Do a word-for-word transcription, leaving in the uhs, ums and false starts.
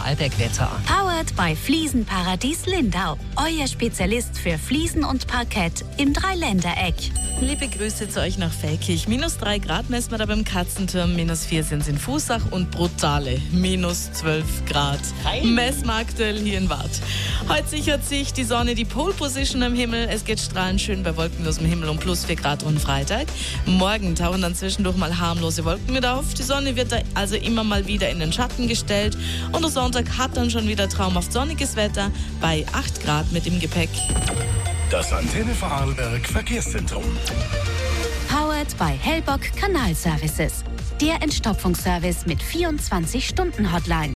Vorarlberg-Wetter. Powered by Fliesenparadies Lindau. Euer Spezialist für Fliesen und Parkett im Dreiländereck. Liebe Grüße zu euch nach Feldkirch. Minus drei Grad messen wir da beim Katzenturm, minus vier sind es in Fußach und brutale minus zwölf Grad. Messen wir aktuell hier in Wart. Heute sichert sich die Sonne die Pole Position am Himmel. Es geht strahlend schön bei wolkenlosem Himmel um plus vier Grad und Freitag. Morgen tauchen dann zwischendurch mal harmlose Wolken mit auf. Die Sonne wird da also immer mal wieder in den Schatten gestellt. Und der Sonntag hat dann schon wieder traumhaft sonniges Wetter bei acht Grad mit im Gepäck. Das Antenne Vorarlberg Verkehrszentrum. Powered by Hellbock Kanalservices. Der Entstopfungsservice mit vierundzwanzig Stunden Hotline.